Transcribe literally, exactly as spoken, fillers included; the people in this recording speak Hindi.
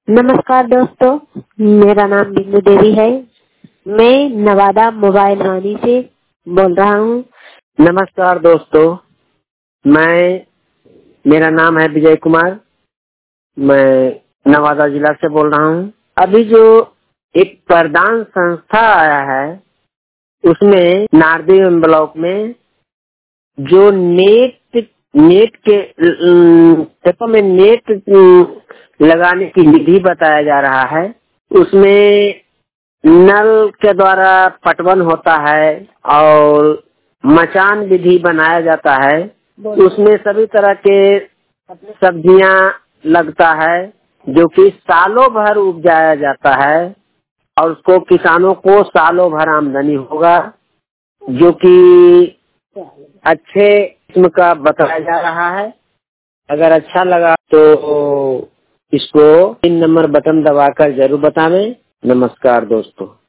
नमस्कार दोस्तों, मेरा नाम बिंदु देवी है। मैं नवादा मोबाइल वाणी से बोल रहा हूँ। नमस्कार दोस्तों, मैं मेरा नाम है विजय कुमार। मैं नवादा जिला से बोल रहा हूँ। अभी जो एक प्रदान संस्था आया है उसमें नारदेव ब्लॉक में जो नेट नेट के देखो में नेट लगाने की विधि बताया जा रहा है। उसमें नल के द्वारा पटवन होता है और मचान विधि बनाया जाता है। उसमें सभी तरह के सब्जियां लगता है जो कि सालों भर उपजाया जाता है और उसको किसानों को सालों भर आमदनी होगा, जो कि अच्छे किस्म का बताया जा रहा है। अगर अच्छा लगा तो इसको तीन नंबर बटन दबाकर जरूर बतावें। नमस्कार दोस्तों।